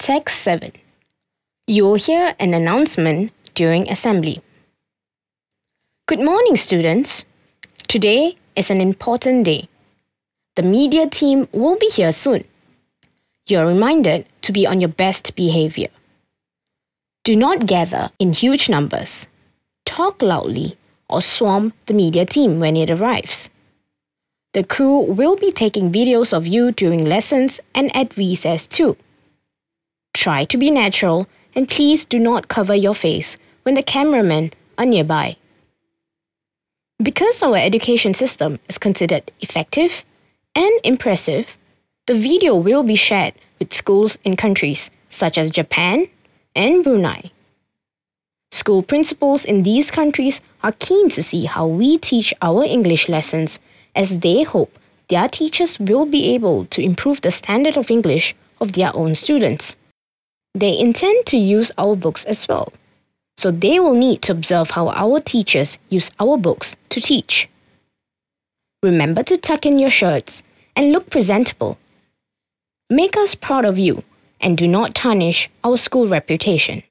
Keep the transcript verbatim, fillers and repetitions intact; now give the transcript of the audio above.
Text seven. You will hear an announcement during assembly. Good morning, students. Today is an important day. The media team will be here soon. You are reminded to be on your best behavior. Do not gather in huge numbers, talk loudly, or swarm the media team when it arrives. The crew will be taking videos of you during lessons and at recess too. Try to be natural and please do not cover your face when the cameramen are nearby. Because our education system is considered effective and impressive, the video will be shared with schools in countries such as Japan and Brunei. School principals in these countries are keen to see how we teach our English lessons, as they hope their teachers will be able to improve the standard of English of their own students. They intend to use our books as well, so they will need to observe how our teachers use our books to teach. Remember to tuck in your shirts and look presentable. Make us proud of you and do not tarnish our school reputation.